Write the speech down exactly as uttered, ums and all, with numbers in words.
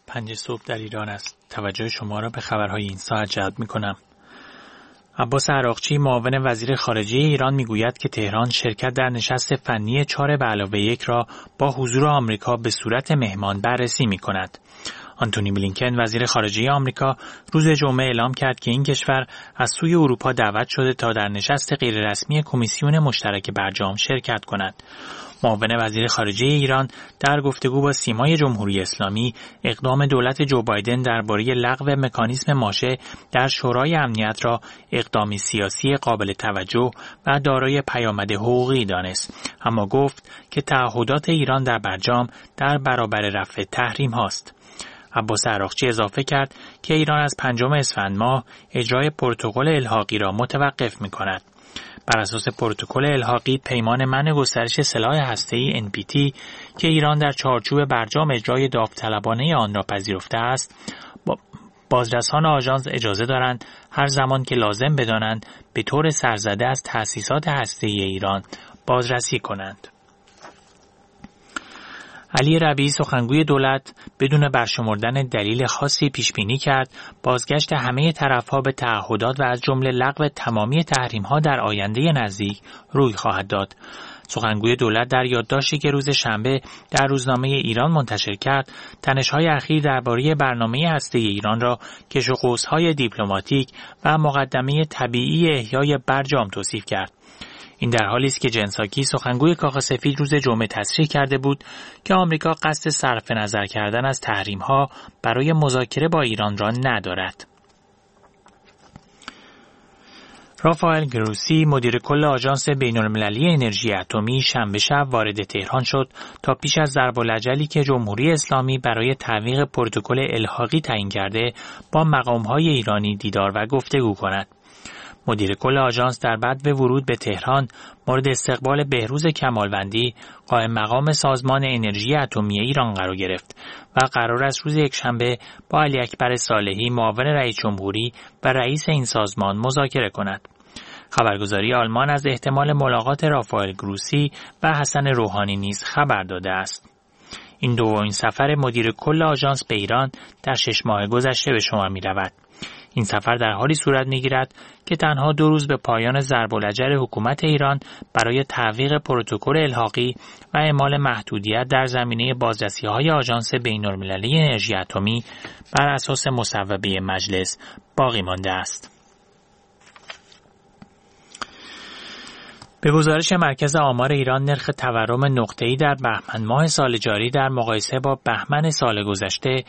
پنج صبح در ایران است. توجه شما را به خبرهای این ساعت جلب می‌کنم. عباس عراقچی معاون وزیر خارجه ایران میگوید که تهران شرکت در نشست فنی چهار به علاوه یک را با حضور آمریکا به صورت مهمان بررسی می‌کند. آنتونی بلینکن وزیر خارجه آمریکا روز جمعه اعلام کرد که این کشور از سوی اروپا دعوت شده تا در نشست غیررسمی کمیسیون مشترک برجام شرکت کند. معاون وزیر خارجه ایران در گفتگو با سیمای جمهوری اسلامی اقدام دولت جو بایدن درباره لغو مکانیزم ماشه در شورای امنیت را اقدامی سیاسی قابل توجه و دارای پیامد حقوقی دانست، اما گفت که تعهدات ایران در برجام در برابر رفع تحریم هاست. عباس عراقچی اضافه کرد که ایران از پنجم اسفند ماه اجرای پروتکل الحاقی را متوقف می‌کند. بر اساس پروتکل الحاقی پیمان منع گسترش سلاح هسته‌ای ان پی تی که ایران در چارچوب برجام اجرای داوطلبانه آن را پذیرفته است، بازرسان آژانس اجازه دارند هر زمان که لازم بدانند به طور سرزده از تأسیسات هسته‌ای ایران بازرسی کنند. علی ربیعی سخنگوی دولت بدون برشمردن دلیل خاصی پیشبینی کرد بازگشت همه طرف‌ها به تعهدات و از جمله لغو تمامی تحریم‌ها در آینده نزدیک روی خواهد داد. سخنگوی دولت در یادداشتی که روز شنبه در روزنامه ایران منتشر کرد، تنش‌های اخیر درباره برنامه هسته‌ای ایران را کش و قوس‌های دیپلماتیک و مقدمه طبیعی احیای برجام توصیف کرد. این در حالی است که جن ساکی سخنگوی کاخ سفید روز جمعه تصریح کرده بود که آمریکا قصد صرف نظر کردن از تحریم‌ها برای مذاکره با ایران را ندارد. رافائل گروسی مدیر کل آژانس بین‌المللی انرژی اتمی شنبه شب وارد تهران شد تا پیش از ضرب‌الاجلی که جمهوری اسلامی برای تعویق پروتکل الحاقی تعیین کرده با مقام‌های ایرانی دیدار و گفتگو کند. مدیر کل آژانس در بعد ورود به تهران مورد استقبال بهروز کمالوندی قائم مقام سازمان انرژی اتمی ایران قرار گرفت و قرار است روز یکشنبه با علی اکبر صالحی معاون رئیس جمهوری و رئیس این سازمان مذاکره کند. خبرگزاری آلمان از احتمال ملاقات رافائل گروسی و حسن روحانی نیز خبر داده است. این دومین سفر مدیر کل آژانس به ایران در شش ماه گذشته به شمار می رود. این سفر در حالی صورت می‌گیرد که تنها دو روز به پایان ضرب‌الاجل حکومت ایران برای تعویق پروتکل الحاقی و اعمال محدودیت در زمینه بازرسی‌های آژانس بین‌المللی انرژی اتمی بر اساس مصوبه مجلس باقی مانده است. به گزارش مرکز آمار ایران، نرخ تورم نقطه‌ای در بهمن ماه سال جاری در مقایسه با بهمن سال گذشته